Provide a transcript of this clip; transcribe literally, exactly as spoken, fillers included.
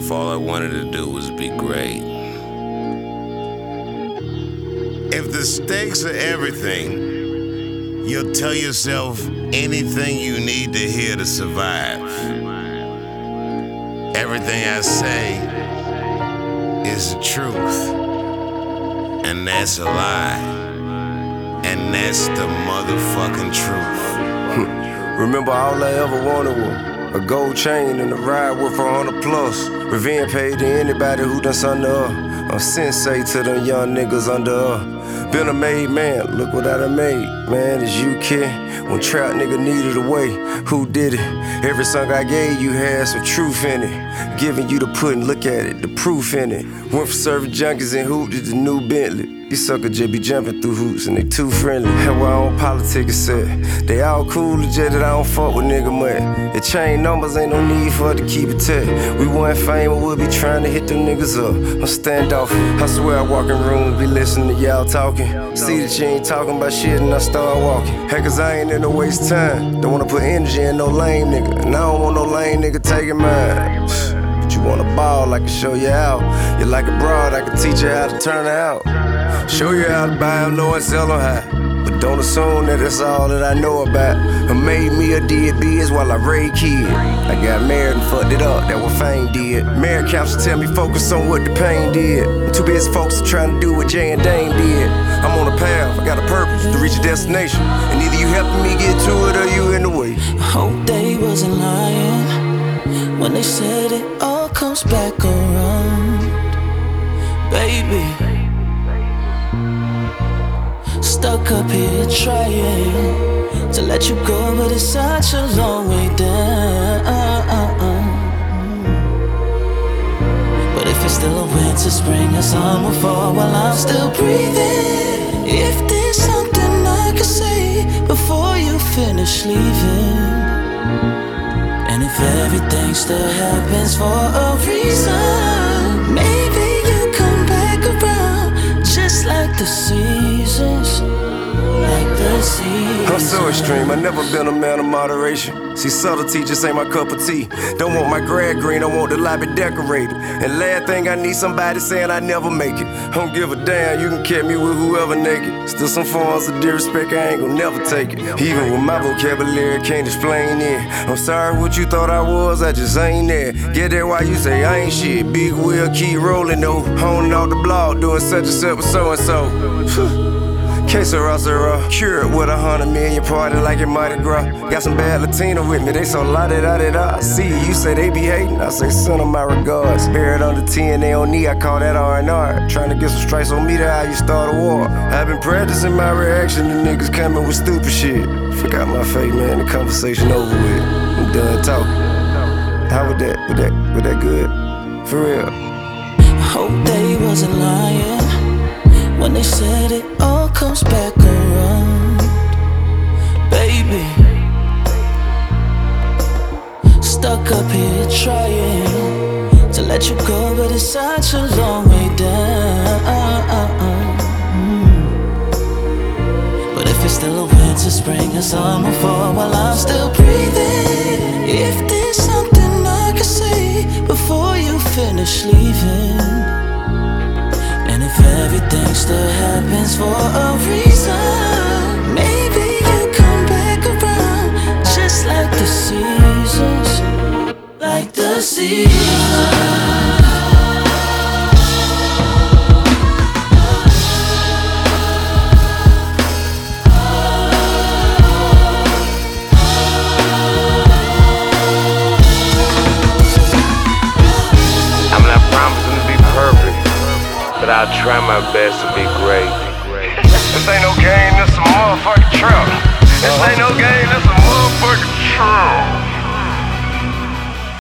if all I wanted to do was be great. If the stakes are everything, you'll tell yourself anything you need to hear to survive. Everything I say is the truth, and that's a lie, and that's the motherfucking truth. Remember, all I ever wanted was a gold chain and a ride worth a hundred plus. Revenge paid to anybody who done something to her. I'm sensei to them young niggas under her. Been a made man, look what I done made. Man, it's you, kid. When trap nigga needed a way, who did it? Every song I gave you had some truth in it. Giving you the pudding, look at it, the proof in it. Went from serving junkies and hoop to the new Bentley. These suckers just be jumping through hoops and they too friendly. Have our own politics set. They all cool, legit that I don't fuck with nigga much. It chain numbers, ain't no need for it to keep it tight. We want fame, but we'll be trying to hit them niggas up. I'm standoff. I swear I walk in rooms, be listening to y'all talking. See that you ain't talking about shit and I start walking. Hey, cause I ain't in no waste time. Don't wanna put energy in no lame nigga. And I don't want no lame nigga taking mine. But you wanna ball, I can show you out. You like a broad, I can teach you how to turn her out. Show you how to buy them low and sell them high. But don't assume that that's all that I know about. I made me a did biz while I raised kids. I got married and fucked it up, that what fame did. Married counsel tell me focus on what the pain did. I'm too busy focused trying to do what Jay and Dame did. I'm on a path, I got a purpose to reach a destination. And either you helping me get to it or you in the way. I hope they wasn't lying when they said it all comes back around. Baby, stuck up here trying to let you go, but it's such a long way down. But if it's still a winter, spring, or summer, fall while I'm still breathing, if there's something I could say before you finish leaving, and if everything still happens for a reason, maybe you come back around just like the seasons, like the seasons. I'm so extreme, I never been a man of moderation. See, subtlety just ain't my cup of tea. Don't want my grad green, I want the lobby decorated. And last thing I need somebody saying I never make it. I don't give a damn, you can catch me with whoever naked. Still some forms of disrespect, I ain't gon' never take it. Even with my vocabulary, can't explain it. I'm sorry what you thought I was, I just ain't there. Get there while you say I ain't shit. Big wheel, keep rolling though. Honing off the block, doing such and such with so and so. Case of Rosera, cured with a hundred million party like it Mardi Gras. Got some bad Latina with me, they so la-da-da-da-da. See, you say they be hating, I say send them my regards. Buried under T and they on knee, I call that R and R. Trying to get some strikes on me, that's how you start a war. I've been practicing my reaction to niggas coming with stupid shit. Forgot my fate, man, the conversation over with. I'm done talking. How was that? Was that, was that good? For real. I hope they wasn't lying when they said it all comes back around. Baby, stuck up here trying to let you go, but it's such a long way down. But if it's still a winter, spring, or summer, fall while I'm still breathing, if there's something I could say before you finish leaving, and if everything still happens for a reason, maybe you come back around just like the seasons, like the seasons. But I'll try my best to be great. This ain't no game, this some motherfucking trap. This ain't no game, this some motherfucking trap.